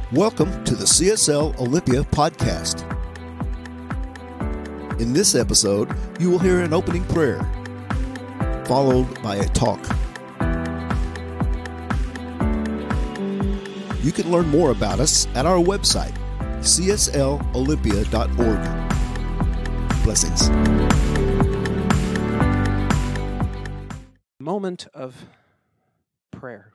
Welcome to the CSL Olympia podcast. In this episode, you will hear an opening prayer, followed by a talk. You can learn more about us at our website, cslolympia.org. Blessings. Moment of prayer.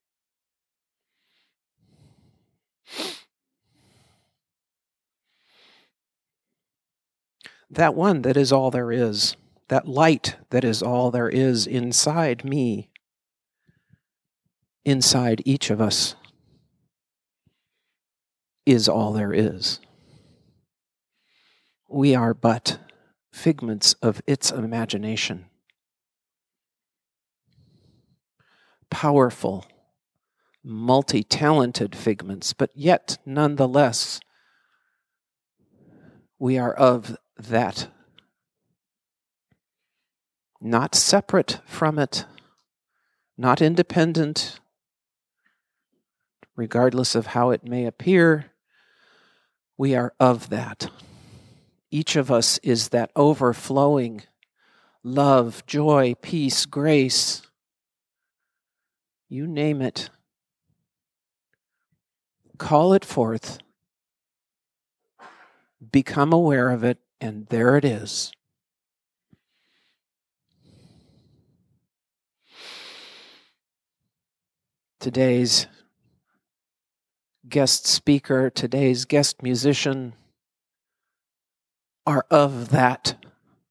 That one that is all there is, that light that is all there is inside me, inside each of us, is all there is. We are but figments of its imagination. Powerful, multi-talented figments, but yet nonetheless, we are of that. Not separate from it, not independent, regardless of how it may appear, we are of that. Each of us is that overflowing love, joy, peace, grace. You name it. Call it forth. Become aware of it, and there it is. Today's guest speaker, today's guest musician are of that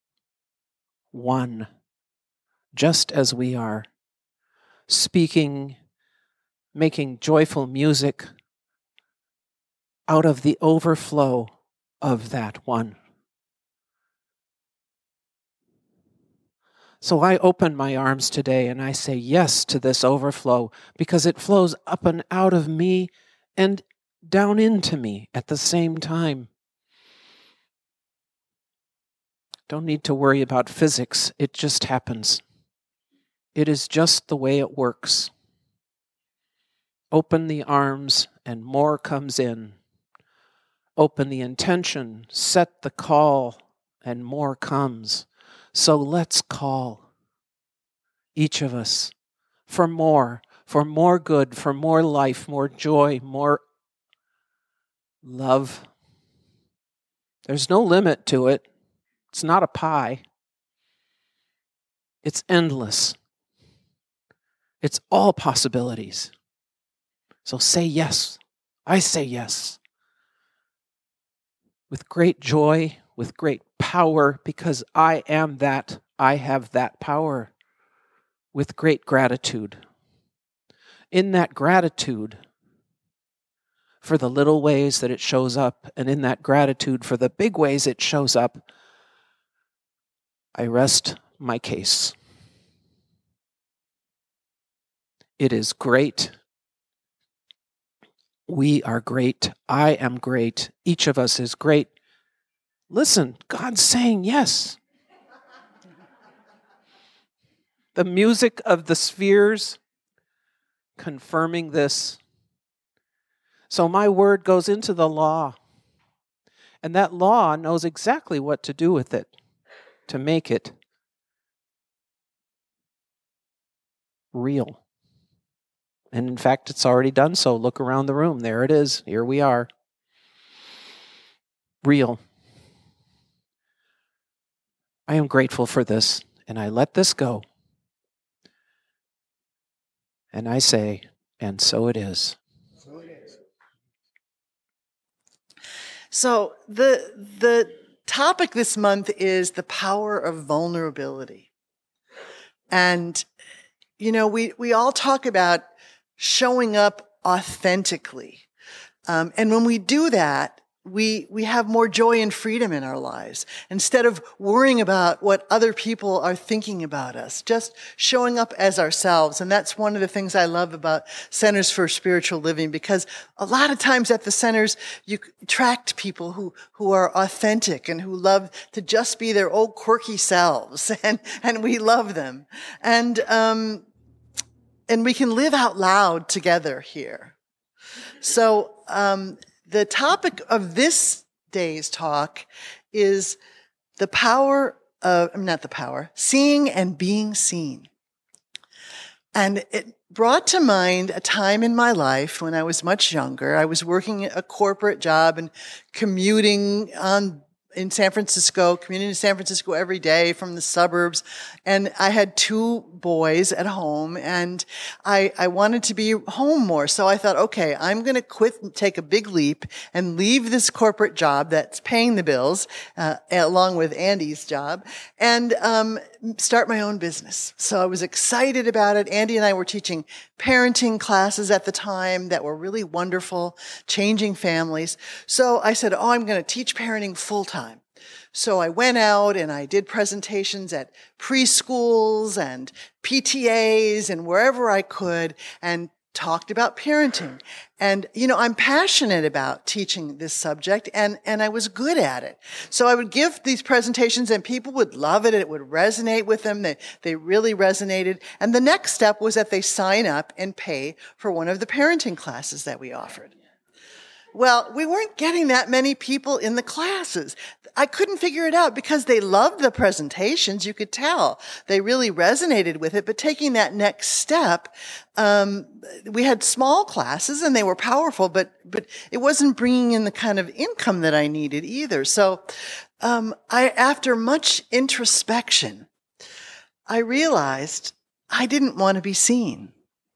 one, just as we are, speaking, making joyful music out of the overflow of that one. So I open my arms today and I say yes to this overflow because it flows up and out of me and down into me at the same time. Don't need to worry about physics. It just happens. It is just the way it works. Open the arms and more comes in. Open the intention, set the call, and more comes. So let's call, each of us, for more good, for more life, more joy, more love. There's no limit to it. It's not a pie. It's endless. It's all possibilities. So say yes. I say yes. With great joy, with great power, because I am that, I have that power, with great gratitude. In that gratitude for the little ways that it shows up, and in that gratitude for the big ways it shows up, I rest my case. It is great. We are great. I am great. Each of us is great. Listen, God's saying yes. The music of the spheres confirming this. So my word goes into the law. And that law knows exactly what to do with it to make it real. And in fact, it's already done so. Look around the room. There it is. Here we are. Real. I am grateful for this, and I let this go. And I say, and so it is. So it is. So the topic this month is the power of vulnerability. And, you know, we all talk about showing up authentically. And when we do that, we have more joy and freedom in our lives. Instead of worrying about what other people are thinking about us, just showing up as ourselves. And that's one of the things I love about Centers for Spiritual Living, because a lot of times at the centers, you attract people who are authentic and who love to just be their old quirky selves. And we love them. And we can live out loud together here. So the topic of this day's talk is seeing and being seen. And it brought to mind a time in my life when I was much younger. I was working a corporate job and commuting in San Francisco, commuting in San Francisco every day from the suburbs. And I had 2 boys at home, and I wanted to be home more. So I thought, okay, I'm going to quit, take a big leap, and leave this corporate job that's paying the bills, along with Andy's job, and start my own business. So I was excited about it. Andy and I were teaching parenting classes at the time that were really wonderful, changing families. So I said, I'm going to teach parenting full time. So I went out and I did presentations at preschools and PTAs and wherever I could and talked about parenting. And, I'm passionate about teaching this subject and I was good at it. So I would give these presentations and people would love it. It would resonate with them. They really resonated. And the next step was that they sign up and pay for one of the parenting classes that we offered. Well, we weren't getting that many people in the classes. I couldn't figure it out because they loved the presentations. You could tell they really resonated with it. But taking that next step, we had small classes and they were powerful, but it wasn't bringing in the kind of income that I needed either. So, after much introspection, I realized I didn't want to be seen.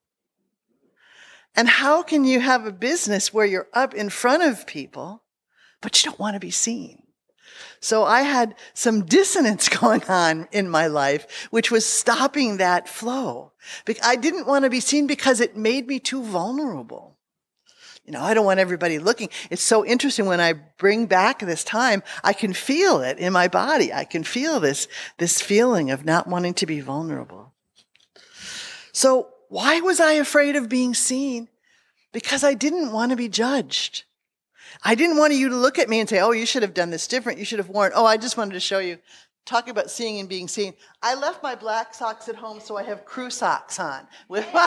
And how can you have a business where you're up in front of people, but you don't want to be seen? So I had some dissonance going on in my life, which was stopping that flow. I didn't want to be seen because it made me too vulnerable. I don't want everybody looking. It's so interesting when I bring back this time, I can feel it in my body. I can feel this feeling of not wanting to be vulnerable. So why was I afraid of being seen? Because I didn't want to be judged. I didn't want you to look at me and say, you should have done this different. You should have worn, I just wanted to show you. Talking about seeing and being seen. I left my black socks at home, so I have crew socks on. With my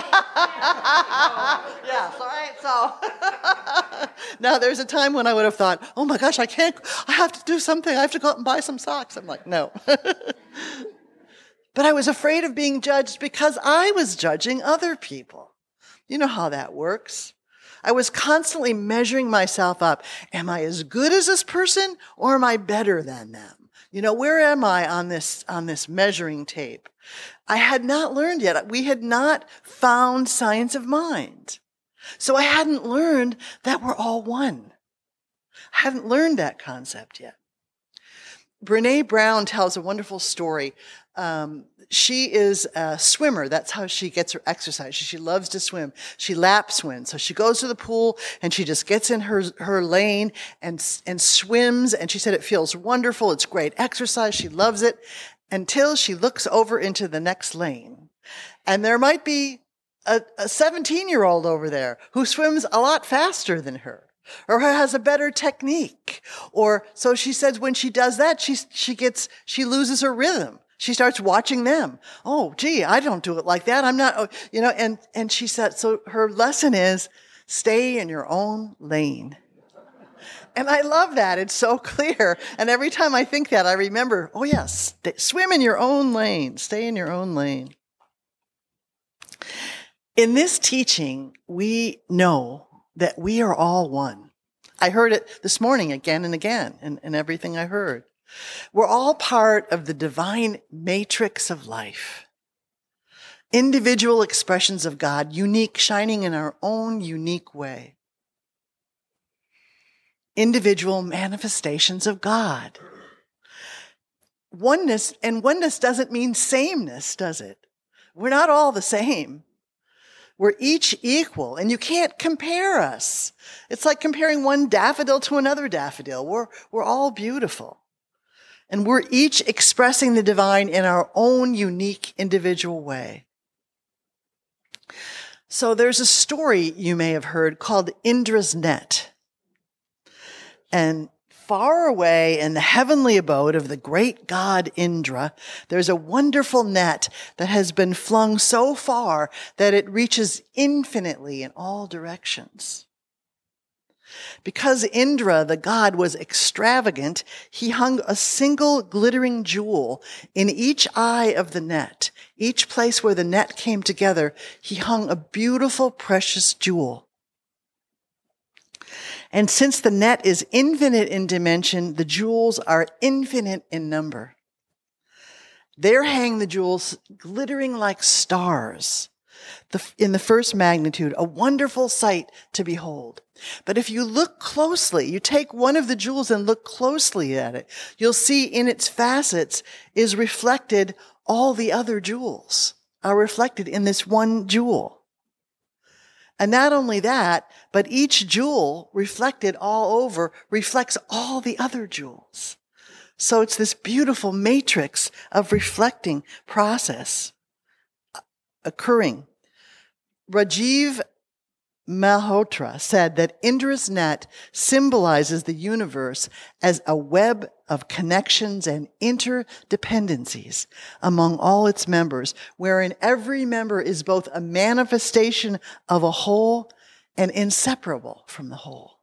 yes, all right, so. Now, there's a time when I would have thought, oh my gosh, I have to do something. I have to go out and buy some socks. I'm like, no. But I was afraid of being judged because I was judging other people. You know how that works. I was constantly measuring myself up. Am I as good as this person or am I better than them? Where am I on this measuring tape? I had not learned yet. We had not found science of mind. So I hadn't learned that we're all one. I hadn't learned that concept yet. Brene Brown tells a wonderful story. She is a swimmer. That's how she gets her exercise. She loves to swim. She lap swims. So she goes to the pool and she just gets in her lane and swims. And she said it feels wonderful. It's great exercise. She loves it until she looks over into the next lane. And there might be a 17-year-old over there who swims a lot faster than her. Or has a better technique. Or so she says when she does that, she loses her rhythm. She starts watching them. Oh, gee, I don't do it like that. I'm not, and she said, so her lesson is stay in your own lane. And I love that. It's so clear. And every time I think that, I remember, oh yes, swim in your own lane. Stay in your own lane. In this teaching, we know that we are all one. I heard it this morning again and again in everything I heard. We're all part of the divine matrix of life. Individual expressions of God, unique, shining in our own unique way. Individual manifestations of God. Oneness doesn't mean sameness, does it? We're not all the same. We're each equal, and you can't compare us. It's like comparing one daffodil to another daffodil. We're all beautiful. And we're each expressing the divine in our own unique individual way. So there's a story you may have heard called Indra's Net. And far away in the heavenly abode of the great god Indra, there's a wonderful net that has been flung so far that it reaches infinitely in all directions. Because Indra, the god, was extravagant, he hung a single glittering jewel in each eye of the net. Each place where the net came together, he hung a beautiful, precious jewel. And since the net is infinite in dimension, the jewels are infinite in number. There hang the jewels glittering like stars in the first magnitude, a wonderful sight to behold. But if you look closely, you take one of the jewels and look closely at it, you'll see in its facets is reflected all the other jewels are reflected in this one jewel. And not only that, but each jewel reflected all over reflects all the other jewels. So it's this beautiful matrix of reflecting process occurring. Rajiv Malhotra said that Indra's net symbolizes the universe as a web of connections and interdependencies among all its members, wherein every member is both a manifestation of a whole and inseparable from the whole.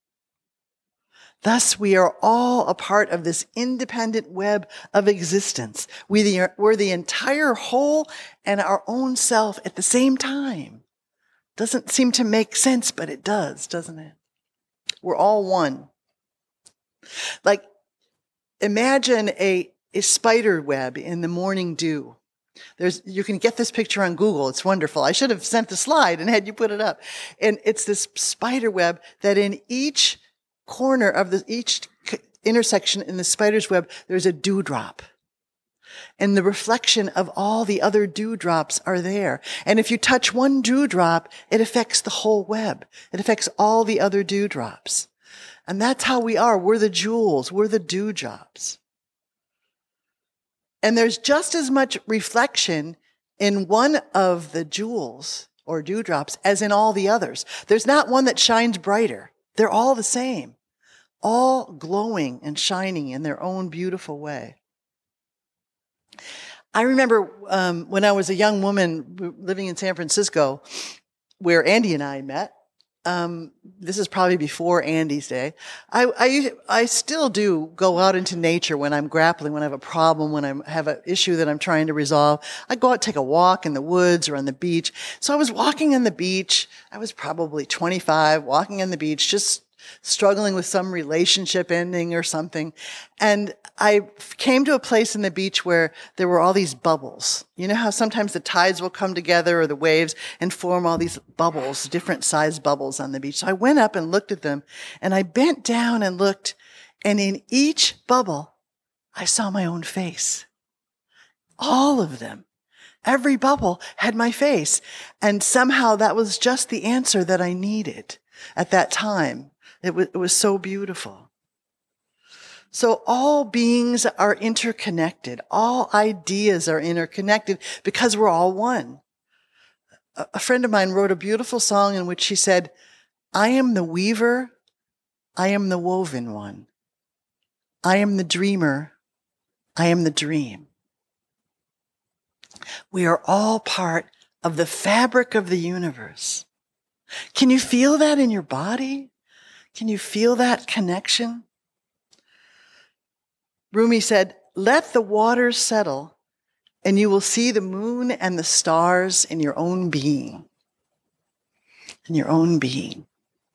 Thus, we are all a part of this independent web of existence. We're the entire whole and our own self at the same time. Doesn't seem to make sense, but it does, doesn't it? We're all one. Like, imagine a spider web in the morning dew. You can get this picture on Google. It's wonderful. I should have sent the slide and had you put it up. And it's this spider web that in each corner of each intersection in the spider's web, there's a dewdrop. And the reflection of all the other dewdrops are there. And if you touch one dewdrop, it affects the whole web. It affects all the other dewdrops. And that's how we are. We're the jewels. We're the dewdrops. And there's just as much reflection in one of the jewels or dewdrops as in all the others. There's not one that shines brighter. They're all the same, all glowing and shining in their own beautiful way. I remember when I was a young woman living in San Francisco, where Andy and I met. This is probably before Andy's day. I still do go out into nature when I'm grappling, when I have a problem, when I have an issue that I'm trying to resolve. I go out, take a walk in the woods or on the beach. So I was walking on the beach. I was probably 25, walking on the beach, just struggling with some relationship ending or something. And I came to a place in the beach where there were all these bubbles. You know how sometimes the tides will come together or the waves and form all these bubbles, different sized bubbles on the beach. So I went up and looked at them, and I bent down and looked, and in each bubble, I saw my own face. All of them. Every bubble had my face. And somehow that was just the answer that I needed at that time. It was so beautiful. So all beings are interconnected. All ideas are interconnected because we're all one. A friend of mine wrote a beautiful song in which she said, I am the weaver, I am the woven one. I am the dreamer, I am the dream. We are all part of the fabric of the universe. Can you feel that in your body? Can you feel that connection? Rumi said, let the waters settle, and you will see the moon and the stars in your own being. In your own being.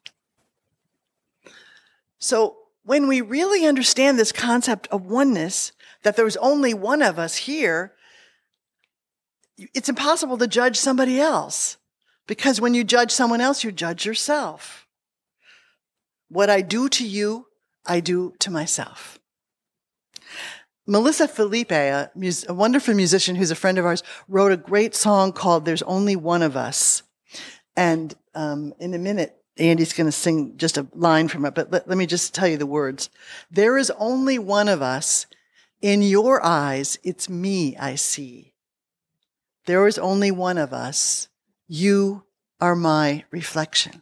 So when we really understand this concept of oneness, that there's only one of us here, it's impossible to judge somebody else. Because when you judge someone else, you judge yourself. What I do to you, I do to myself. Melissa Felipe, a wonderful musician who's a friend of ours, wrote a great song called There's Only One of Us. And in a minute, Andy's going to sing just a line from it, but let me just tell you the words. There is only one of us. In your eyes, it's me I see. There is only one of us. You are my reflection.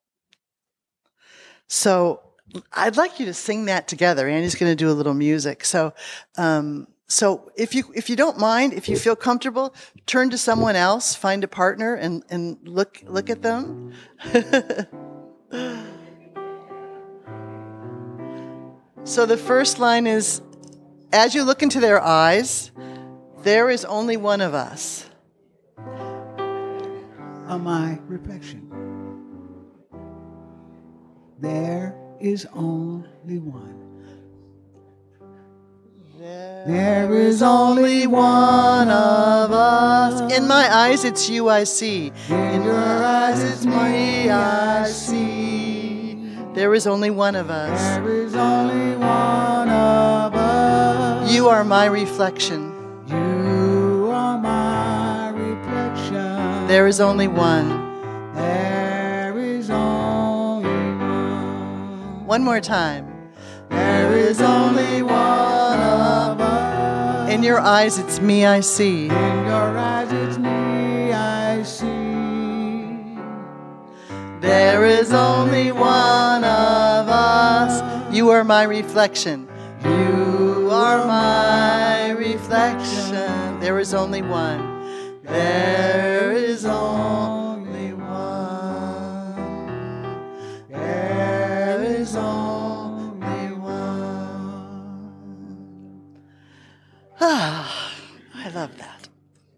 So I'd like you to sing that together. Andy's going to do a little music. So if you don't mind, if you feel comfortable, turn to someone else, find a partner, and look at them. So the first line is, as you look into their eyes, there is only one of us. Of my reflection. There is only one. There is only one of us. In my eyes, it's you I see. In your eyes, it's me I see. There is only one of us. There is only one of us. You are my reflection. You are my reflection. There is only one. There is only one. One more time. There is only one of us. In your eyes, it's me I see. In your eyes, it's me I see. There is only one of us. You are my reflection. You are my reflection. There is only one. There is only one. There is only one. Ah, I love that.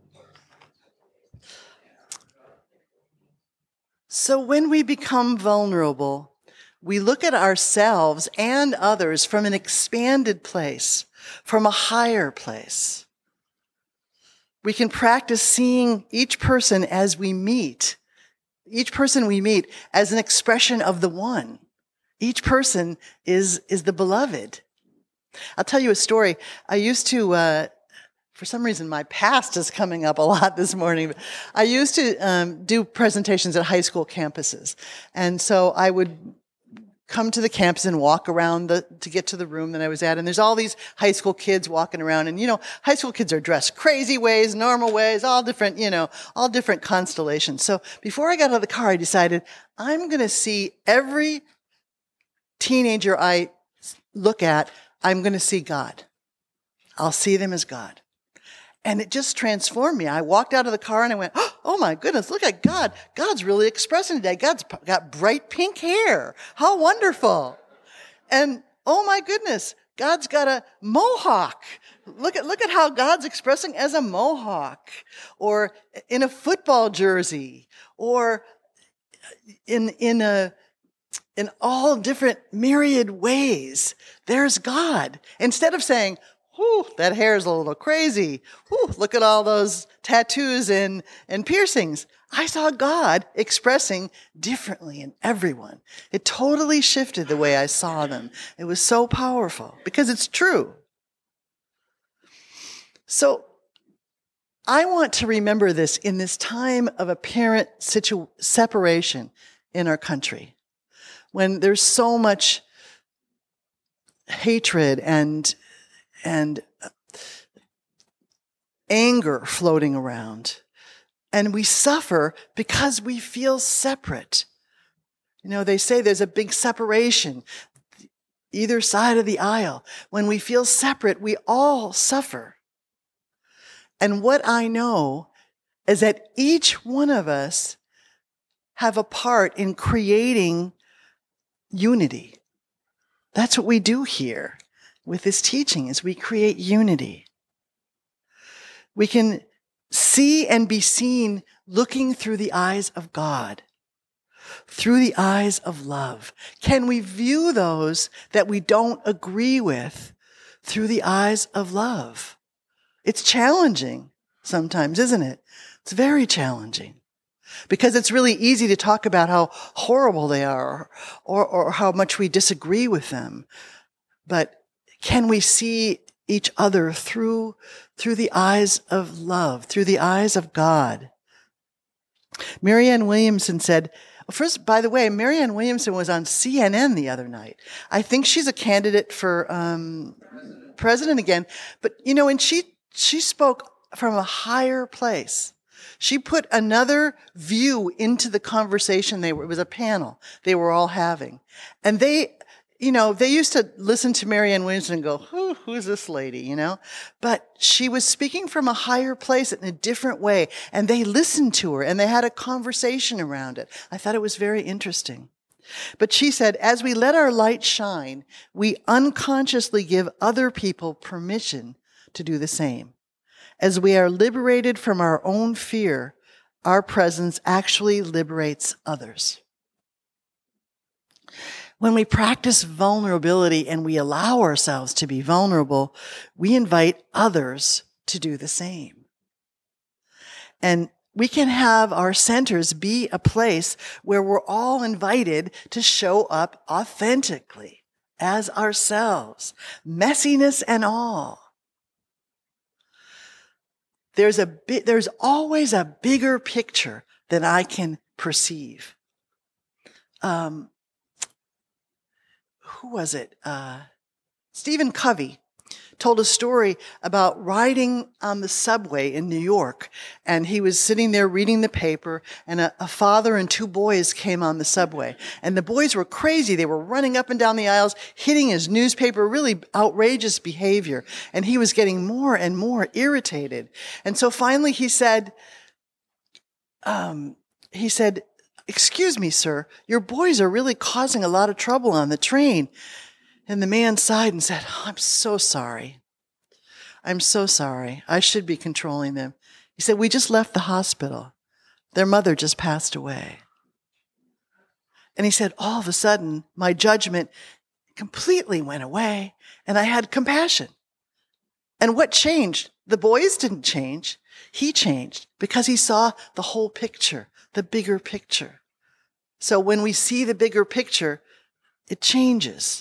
So when we become vulnerable, we look at ourselves and others from an expanded place, from a higher place. We can practice seeing each person as we meet, each person we meet as an expression of the one. Each person is the beloved. I'll tell you a story. I used to, for some reason, my past is coming up a lot this morning. I used to do presentations at high school campuses. And so I would come to the campus and walk around to get to the room that I was at. And there's all these high school kids walking around. And, high school kids are dressed crazy ways, normal ways, all different, all different constellations. So before I got out of the car, I decided I'm going to see every teenager I look at, I'm going to see God. I'll see them as God. And it just transformed me. I walked out of the car and I went, oh my goodness, look at God. God's really expressing today. God's got bright pink hair. How wonderful. And oh my goodness, God's got a mohawk. Look at how God's expressing as a mohawk, or in a football jersey, or in all different myriad ways. There's God. Instead of saying, whew, that hair's a little crazy. Whew, look at all those tattoos and piercings. I saw God expressing differently in everyone. It totally shifted the way I saw them. It was so powerful because it's true. So I want to remember this in this time of apparent separation in our country, when there's so much hatred and anger floating around. And we suffer because we feel separate. They say there's a big separation either side of the aisle. When we feel separate, we all suffer. And what I know is that each one of us have a part in creating unity. That's what we do here with this teaching, is we create unity. We can see and be seen looking through the eyes of God, through the eyes of love. Can we view those that we don't agree with through the eyes of love? It's challenging sometimes, isn't it? It's very challenging. Because it's really easy to talk about how horrible they are or how much we disagree with them. But can we see each other through the eyes of love, through the eyes of God? Marianne Williamson said, first, by the way, Marianne Williamson was on CNN the other night. I think she's a candidate for president again. But, and she spoke from a higher place. She put another view into the conversation it was a panel they were all having. And they used to listen to Marianne Williamson and go, who's this lady, But she was speaking from a higher place in a different way. And they listened to her and they had a conversation around it. I thought it was very interesting. But she said, as we let our light shine, we unconsciously give other people permission to do the same. As we are liberated from our own fear, our presence actually liberates others. When we practice vulnerability and we allow ourselves to be vulnerable, we invite others to do the same. And we can have our centers be a place where we're all invited to show up authentically as ourselves, messiness and all. There's always a bigger picture than I can perceive. Who was it? Stephen Covey told a story about riding on the subway in New York. And he was sitting there reading the paper, and a father and two boys came on the subway. And the boys were crazy. They were running up and down the aisles, hitting his newspaper, really outrageous behavior. And he was getting more and more irritated. And so finally he said, "Excuse me, sir, your boys are really causing a lot of trouble on the train." And the man sighed and said, "Oh, I'm so sorry. I'm so sorry. I should be controlling them." He said, "We just left the hospital. Their mother just passed away." And he said, all of a sudden, my judgment completely went away, and I had compassion. And what changed? The boys didn't change. He changed because he saw the whole picture, the bigger picture. So when we see the bigger picture, it changes.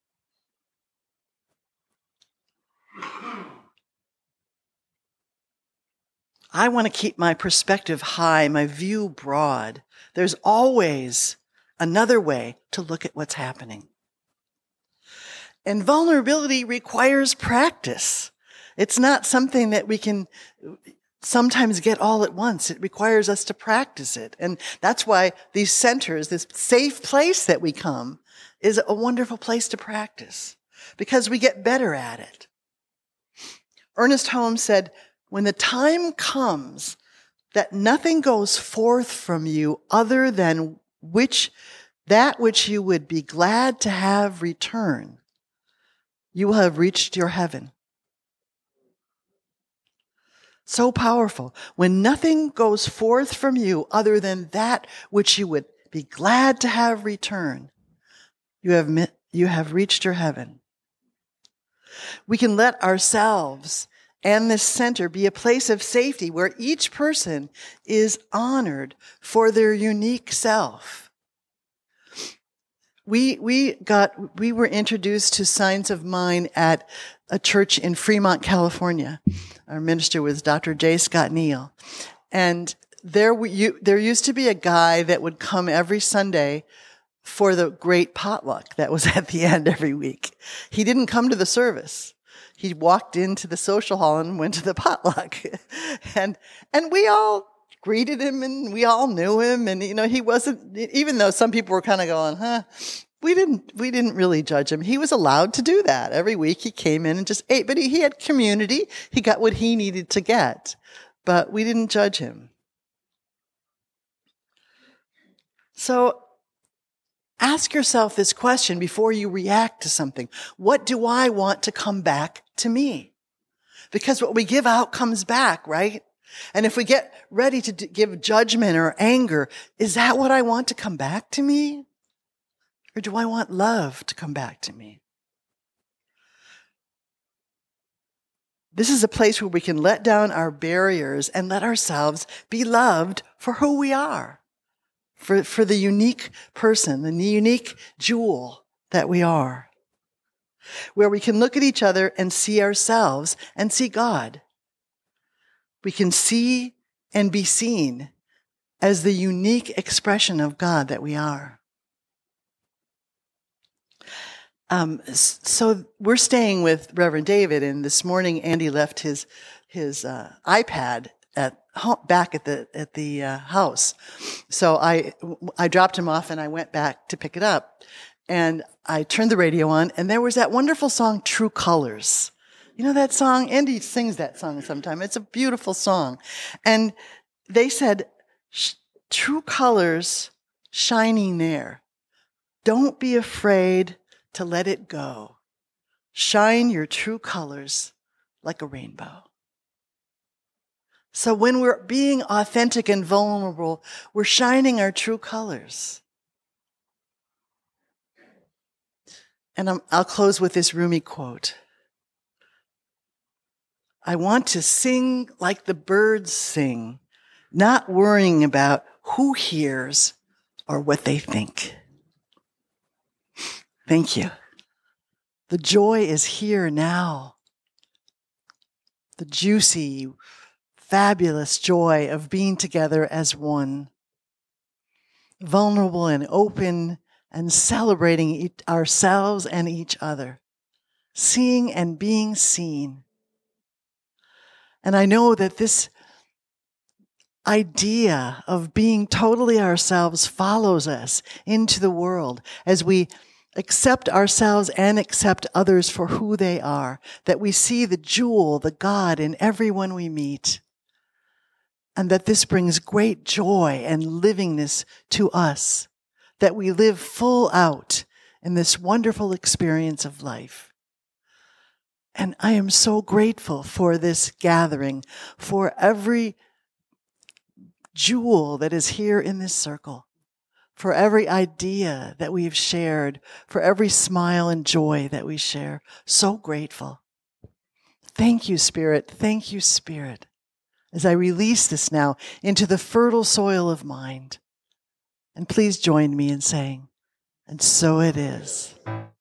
I want to keep my perspective high, my view broad. There's always another way to look at what's happening. And vulnerability requires practice. It's not something that we can sometimes get all at once. It requires us to practice it. And that's why these centers, this safe place that we come, is a wonderful place to practice, because we get better at it. Ernest Holmes said, "When the time comes that nothing goes forth from you other than that which you would be glad to have return, you will have reached your heaven." So powerful. When nothing goes forth from you other than that which you would be glad to have return, you have reached your heaven. We can let ourselves and this center be a place of safety where each person is honored for their unique self. We were introduced to Signs of Mind at a church in Fremont, California. Our minister was Dr. J. Scott Neal. And there used to be a guy that would come every Sunday for the great potluck that was at the end every week. He didn't come to the service. He walked into the social hall and went to the potluck. And we all greeted him, and we all knew him. And, he wasn't, even though some people were kind of going, we didn't really judge him. He was allowed to do that. Every week he came in and just ate, but he had community. He got what he needed to get, but we didn't judge him. So ask yourself this question before you react to something. What do I want to come back to me? Because what we give out comes back, right? And if we get ready to give judgment or anger, is that what I want to come back to me? Or do I want love to come back to me? This is a place where we can let down our barriers and let ourselves be loved for who we are, for the unique person, the unique jewel that we are, where we can look at each other and see ourselves and see God. We can see and be seen as the unique expression of God that we are. So we're staying with Reverend David, and this morning Andy left his iPad back at the house. So I dropped him off and I went back to pick it up, and I turned the radio on, and there was that wonderful song, True Colors. You know that song? Andy sings that song sometime. It's a beautiful song. And they said, true colors shining there. Don't be afraid to let it go. Shine your true colors like a rainbow. So when we're being authentic and vulnerable, we're shining our true colors. And I'll close with this Rumi quote. I want to sing like the birds sing, not worrying about who hears or what they think. Thank you. The joy is here now. The juicy, fabulous joy of being together as one. Vulnerable and open and celebrating ourselves and each other. Seeing and being seen. And I know that this idea of being totally ourselves follows us into the world as we accept ourselves and accept others for who they are, that we see the jewel, the God in everyone we meet, and that this brings great joy and livingness to us, that we live full out in this wonderful experience of life. And I am so grateful for this gathering, for every jewel that is here in this circle, for every idea that we've shared, for every smile and joy that we share. So grateful. Thank you, Spirit. Thank you, Spirit. As I release this now into the fertile soil of mind. And please join me in saying, and so it is.